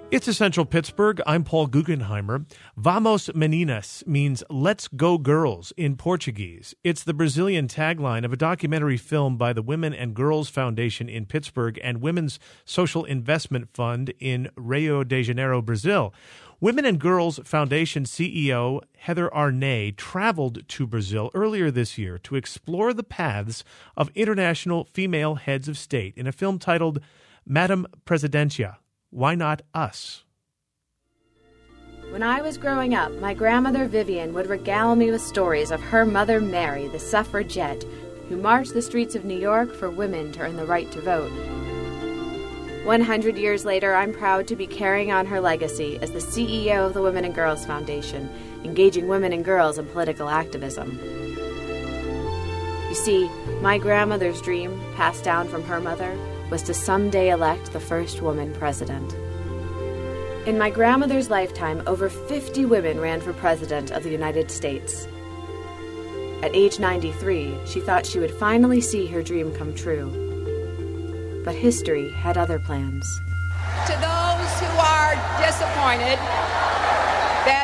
It's Essential Pittsburgh. I'm Paul Guggenheimer. Vamos Meninas means let's go girls in Portuguese. It's the Brazilian tagline of a documentary film by the Women and Girls Foundation in Pittsburgh and Women's Social Investment Fund in Rio de Janeiro, Brazil. Women and Girls Foundation CEO Heather Arnay traveled to Brazil earlier this year to explore the paths of international female heads of state in a film titled Madame Presidencia. Why not us? When I was growing up, my grandmother Vivian would regale me with stories of her mother Mary, the suffragette, who marched the streets of New York for women to earn the right to vote. 100 years later, I'm proud to be carrying on her legacy as the CEO of the Women and Girls Foundation, engaging women and girls in political activism. You see, my grandmother's dream, passed down from her mother, was to someday elect the first woman president. In my grandmother's lifetime, over 50 women ran for president of the United States. At age 93, she thought she would finally see her dream come true. But history had other plans. To those who are disappointed that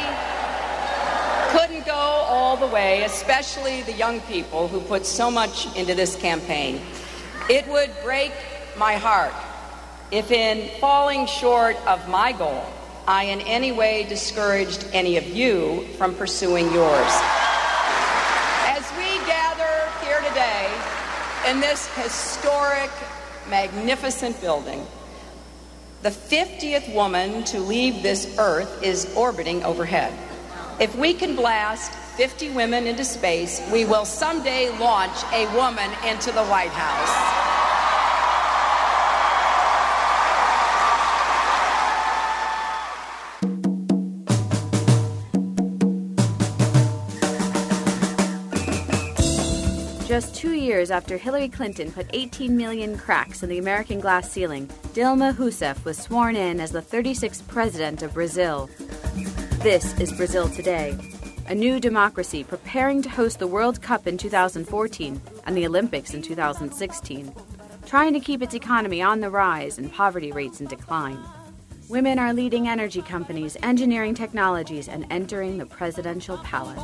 we couldn't go all the way, especially the young people who put so much into this campaign, it would break my heart if in falling short of my goal, I in any way discouraged any of you from pursuing yours. As we gather here today in this historic, magnificent building, the 50th woman to leave this earth is orbiting overhead. If we can blast 50 women into space, we will someday launch a woman into the White House. Just 2 years after Hillary Clinton put 18 million cracks in the American glass ceiling, Dilma Rousseff was sworn in as the 36th president of Brazil. This is Brazil today, a new democracy preparing to host the World Cup in 2014 and the Olympics in 2016, trying to keep its economy on the rise and poverty rates in decline. Women are leading energy companies, engineering technologies, and entering the presidential palace.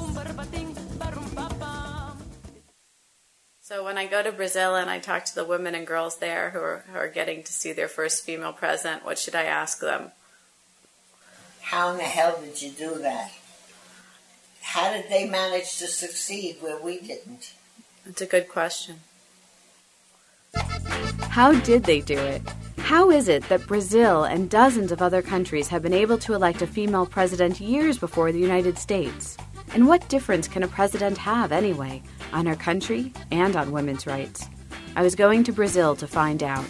So when I go to Brazil and I talk to the women and girls there who are getting to see their first female president, what should I ask them? How in the hell did you do that? How did they manage to succeed where we didn't? That's a good question. How did they do it? How is it that Brazil and dozens of other countries have been able to elect a female president years before the United States? And what difference can a president have, anyway, on our country and on women's rights? I was going to Brazil to find out.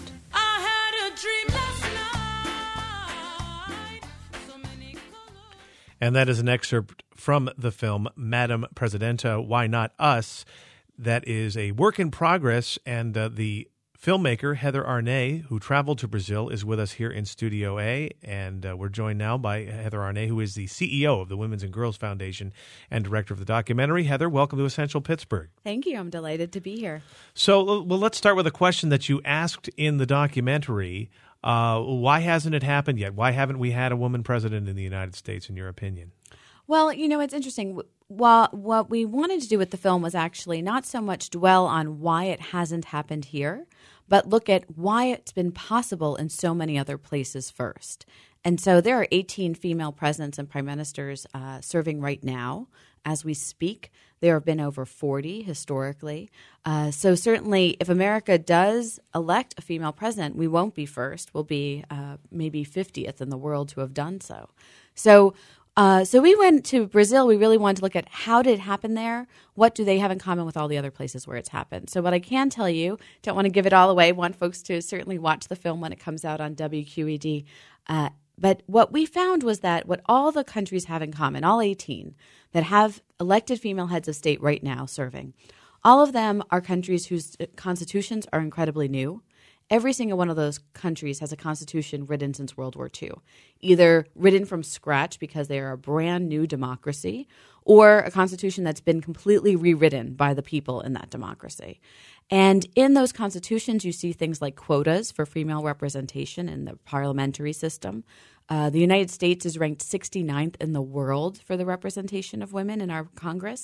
And that is an excerpt from the film Madame Presidenta, Why Not Us? That is a work in progress, and the filmmaker, Heather Arnay, who traveled to Brazil, is with us here in Studio A, and we're joined now by Heather Arnay, who is the CEO of the Women's and Girls Foundation and director of the documentary. Heather, welcome to Essential Pittsburgh. Thank you. I'm delighted to be here. So, well, let's start with a question that you asked in the documentary. Why hasn't it happened yet? Why haven't we had a woman president in the United States, in your opinion? Well, you know, it's interesting. What we wanted to do with the film was actually not so much dwell on why it hasn't happened here, but look at why it's been possible in so many other places first. And so there are 18 female presidents and prime ministers serving right now as we speak. There have been over 40 historically. So certainly if America does elect a female president, we won't be first. We'll be maybe 50th in the world to have done so. So we went to Brazil. We really wanted to look at how did it happen there? What do they have in common with all the other places where it's happened? So what I can tell you, don't want to give it all away, want folks to certainly watch the film when it comes out on WQED. But what we found was that what all the countries have in common, all 18 that have elected female heads of state right now serving, all of them are countries whose constitutions are incredibly new every single one of those countries has a constitution written since World War II, either written from scratch because they are a brand new democracy, or a constitution that's been completely rewritten by the people in that democracy. And in those constitutions, you see things like quotas for female representation in the parliamentary system. The United States is ranked 69th in the world for the representation of women in our Congress.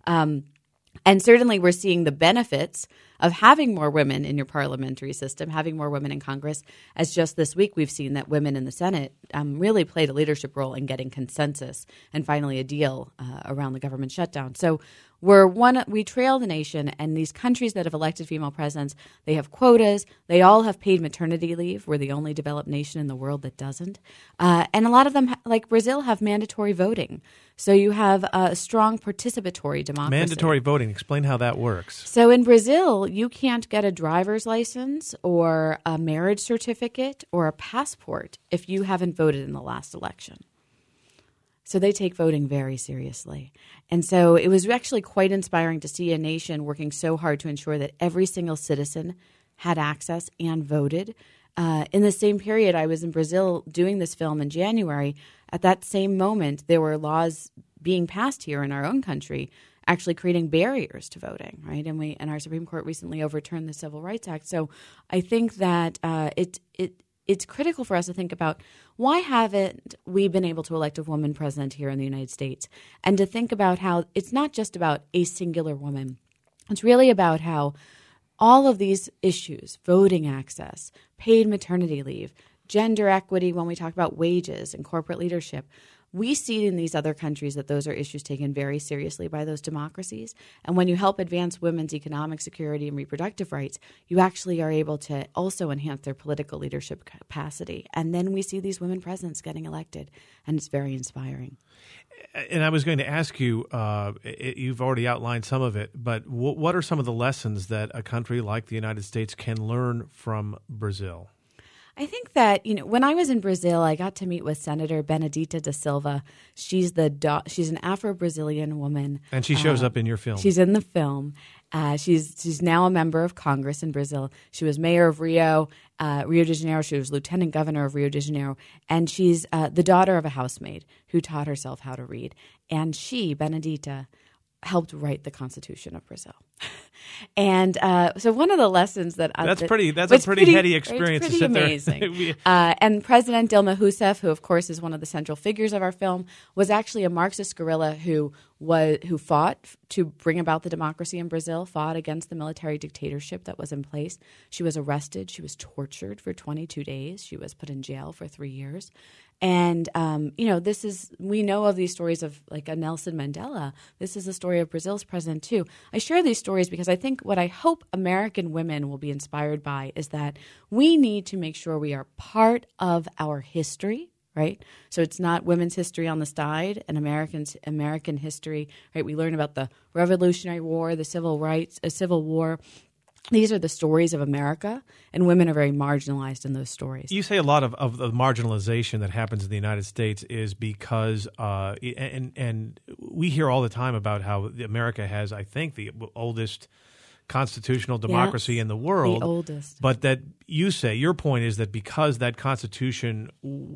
And certainly we're seeing the benefits of having more women in your parliamentary system, having more women in Congress. As just this week, we've seen that women in the Senate really played a leadership role in getting consensus and finally a deal around the government shutdown. So we trail the nation, and these countries that have elected female presidents, they have quotas. They all have paid maternity leave. We're the only developed nation in the world that doesn't. And a lot of them, like Brazil, have mandatory voting. So you have a strong participatory democracy. Mandatory voting. Explain how that works. So in Brazil, you can't get a driver's license or a marriage certificate or a passport if you haven't voted in the last election. So they take voting very seriously. And so it was actually quite inspiring to see a nation working so hard to ensure that every single citizen had access and voted. In the same period, I was in Brazil doing this film in January. At that same moment, there were laws being passed here in our own country actually creating barriers to voting, right? And our Supreme Court recently overturned the Civil Rights Act. So I think that it's critical for us to think about why haven't we been able to elect a woman president here in the United States, and to think about how it's not just about a singular woman. It's really about how all of these issues, voting access, paid maternity leave, gender equity when we talk about wages and corporate leadership, we see in these other countries that those are issues taken very seriously by those democracies. And when you help advance women's economic security and reproductive rights, you actually are able to also enhance their political leadership capacity. And then we see these women presidents getting elected, and it's very inspiring. And I was going to ask you, you've already outlined some of it, but what are some of the lessons that a country like the United States can learn from Brazil? I think that, when I was in Brazil, I got to meet with Senator Benedita da Silva. She's an Afro-Brazilian woman. And she shows up in your film. She's in the film. She's now a member of Congress in Brazil. She was mayor of Rio de Janeiro. She was lieutenant governor of Rio de Janeiro. And she's the daughter of a housemaid who taught herself how to read. And she, Benedita, helped write the Constitution of Brazil. And so one of the lessons that's a pretty heady experience. It's pretty amazing. And President Dilma Rousseff, who of course is one of the central figures of our film, was actually a Marxist guerrilla who fought to bring about the democracy in Brazil, fought against the military dictatorship that was in place. She was arrested. She was tortured for 22 days. She was put in jail for 3 years. And, we know of these stories of like a Nelson Mandela. This is the story of Brazil's president too. I share these stories because I think what I hope American women will be inspired by is that we need to make sure we are part of our history, right? So it's not women's history on the side and American history, right? We learn about the Revolutionary War, the Civil War. These are the stories of America, and women are very marginalized in those stories. You say a lot of the marginalization that happens in the United States is because, and we hear all the time about how America has, I think, the oldest constitutional democracy in the world. The oldest. But that you say, your point is that because of that Constitution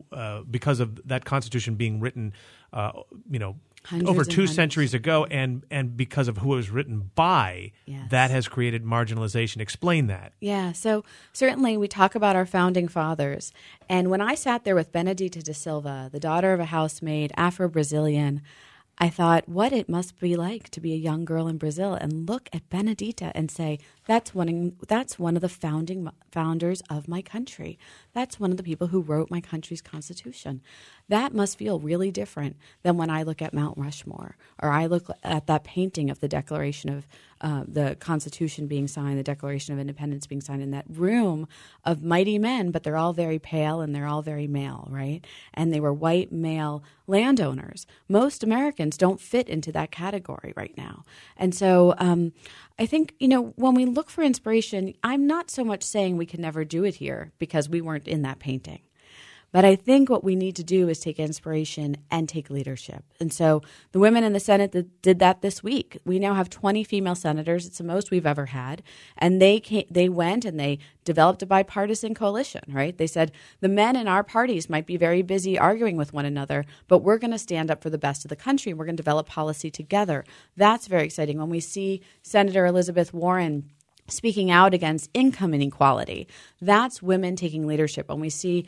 being written, over two centuries ago, and because of who it was written by, that has created marginalization. Explain that. Yeah, so certainly we talk about our founding fathers. And when I sat there with Benedita da Silva, the daughter of a housemaid, Afro-Brazilian, I thought what it must be like to be a young girl in Brazil and look at Benedita and say, that's one of the founders of my country. That's one of the people who wrote my country's constitution. That must feel really different than when I look at Mount Rushmore, or I look at that painting of the Declaration of the Constitution being signed, the Declaration of Independence being signed, in that room of mighty men, but they're all very pale and they're all very male, right? And they were white male landowners. Most Americans don't fit into that category right now. And so I think, when we look for inspiration, I'm not so much saying we can never do it here because we weren't in that painting. But I think what we need to do is take inspiration and take leadership. And so the women in the Senate did that this week. We now have 20 female senators. It's the most we've ever had. And they went and they developed a bipartisan coalition, right? They said the men in our parties might be very busy arguing with one another, but we're going to stand up for the best of the country and we're going to develop policy together. That's very exciting. When we see Senator Elizabeth Warren speaking out against income inequality, that's women taking leadership. When we see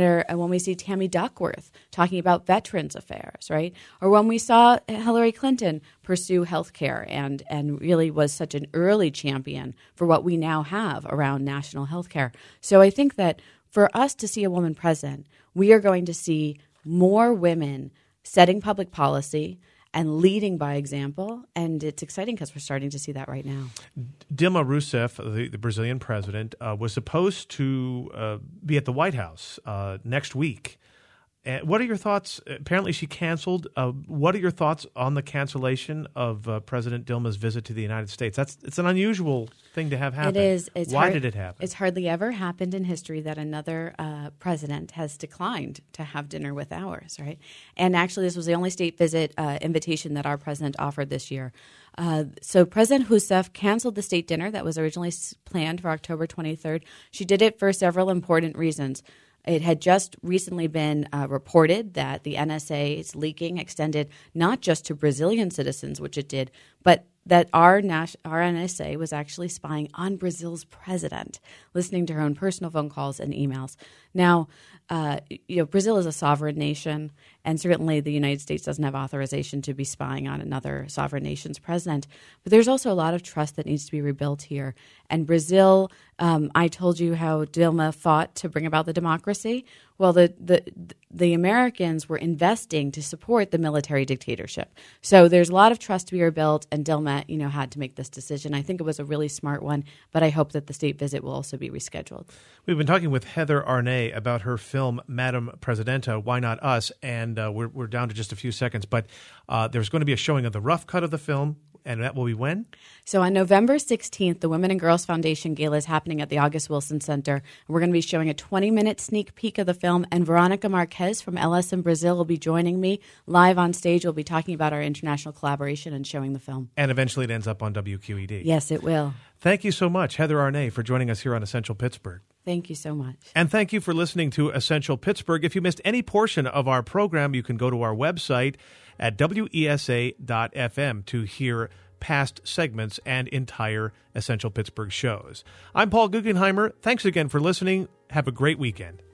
Tammy Duckworth talking about veterans affairs, right? Or when we saw Hillary Clinton pursue health care and really was such an early champion for what we now have around national health care. So I think that for us to see a woman president, we are going to see more women setting public policy and leading by example. And it's exciting because we're starting to see that right now. Dilma Rousseff, the Brazilian president, was supposed to be at the White House next week. What are your thoughts? Apparently she canceled. What are your thoughts on the cancellation of President Dilma's visit to the United States? It's an unusual thing to have happen. It is. Why did it happen? It's hardly ever happened in history that another president has declined to have dinner with ours, right? And actually, this was the only state visit invitation that our president offered this year. So President Rousseff canceled the state dinner that was originally planned for October 23rd. She did it for several important reasons. It had just recently been reported that the NSA's leaking extended not just to Brazilian citizens, which it did, but that our NSA was actually spying on Brazil's president, listening to her own personal phone calls and emails. Now, Brazil is a sovereign nation, and certainly the United States doesn't have authorization to be spying on another sovereign nation's president. But there's also a lot of trust that needs to be rebuilt here. And Brazil, I told you how Dilma fought to bring about the democracy. Well, the Americans were investing to support the military dictatorship. So there's a lot of trust to be rebuilt, and Dilma, had to make this decision. I think it was a really smart one, but I hope that the state visit will also be rescheduled. We've been talking with Heather Arnay about her film Madame Presidenta, Why Not Us? And we're down to just a few seconds, but there's going to be a showing of the rough cut of the film. And that will be when? So on November 16th, the Women and Girls Foundation Gala is happening at the August Wilson Center. We're going to be showing a 20-minute sneak peek of the film, and Veronica Marquez from LS in Brazil will be joining me live on stage. We'll be talking about our international collaboration and showing the film. And eventually it ends up on WQED. Yes, it will. Thank you so much, Heather Arnay, for joining us here on Essential Pittsburgh. Thank you so much. And thank you for listening to Essential Pittsburgh. If you missed any portion of our program, you can go to our website at WESA.FM to hear past segments and entire Essential Pittsburgh shows. I'm Paul Guggenheimer. Thanks again for listening. Have a great weekend.